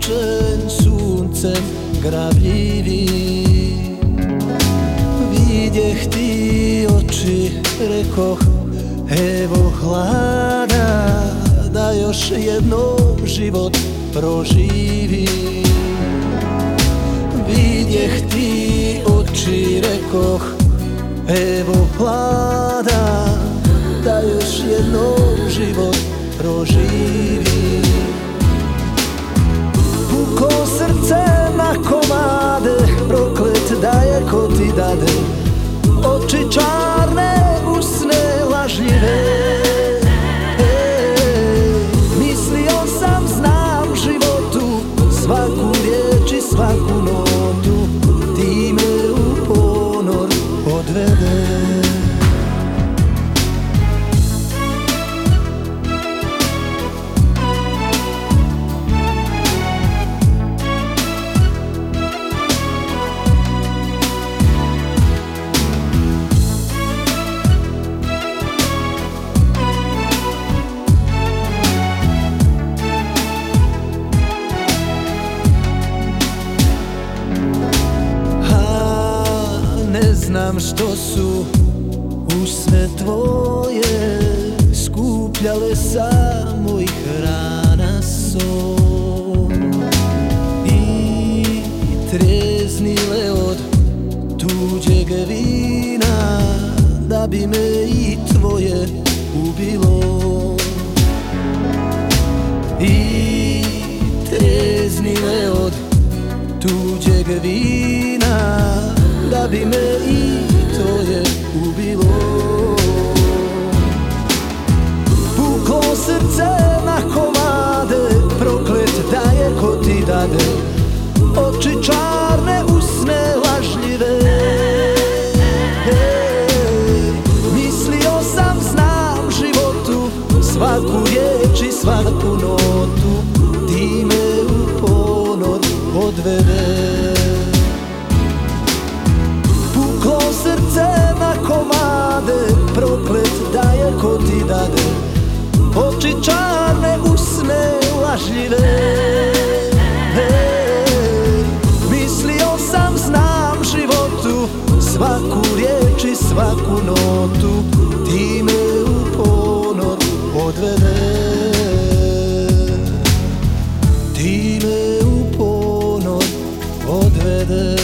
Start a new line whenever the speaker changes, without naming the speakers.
isušen suncem grabljivi. Vidjeh ti oči, rekoh, evo hlada, da još jednom život proživi. Vidjeh ti oči, rekoh, evo hlada, da još jednom život proživi. Puko srce na komade, proklet da je ko ti dade, oči čarne, usne lažljive. Mislio sam, znam životu, svaku riječ i svaku notu, ti me u ponor odvede. Znam što su usne tvoje skupljale sa mojih rana sol i treznile od tuđeg vina, da bi me i tvoje ubilo. I treznile od tuđeg vina, da bi me i tvoje ubilo. Puklo srce na komade, proklet da je ko ti dade, oči čarne, usne lažljive. Mislio sam, znam životu, svaku riječ i svaku notu, ti me u ponor odvede. Puklo srce na komade, proklet da je ko ti dade, oči čarne, usne lažljive. Mislio sam, znam životu, svaku riječ i svaku notu, ti me u ponor odvede. Ti me u ponor odvede.